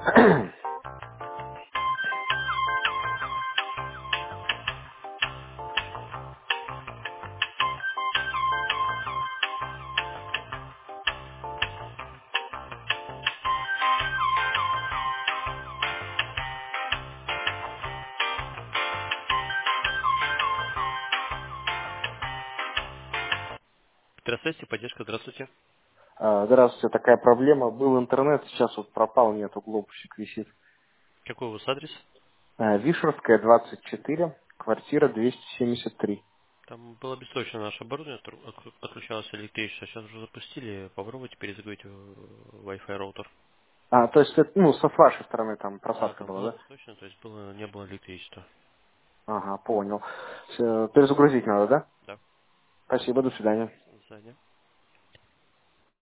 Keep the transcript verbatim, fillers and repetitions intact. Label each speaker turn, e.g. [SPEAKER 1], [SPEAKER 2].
[SPEAKER 1] Здравствуйте, поддержка, здравствуйте.
[SPEAKER 2] А, Здравствуйте, такая проблема. Был интернет, сейчас вот пропал, нету, глобусик висит.
[SPEAKER 1] Какой у вас адрес?
[SPEAKER 2] А, Вишерская, двадцать четыре, квартира двести семьдесят три.
[SPEAKER 1] Там было бессрочно наше оборудование, отру- отклю- отключалось электричество. Сейчас уже запустили. Попробуйте перезагрузить э, Wi-Fi роутер.
[SPEAKER 2] А, то есть, это, ну, со вашей стороны там
[SPEAKER 1] Да,
[SPEAKER 2] просадка
[SPEAKER 1] там
[SPEAKER 2] была,
[SPEAKER 1] было
[SPEAKER 2] да?
[SPEAKER 1] бессрочно, то есть было, не было электричества.
[SPEAKER 2] Ага, понял. Всё, перезагрузить надо, да?
[SPEAKER 1] Да.
[SPEAKER 2] Спасибо, до свидания.
[SPEAKER 1] До свидания.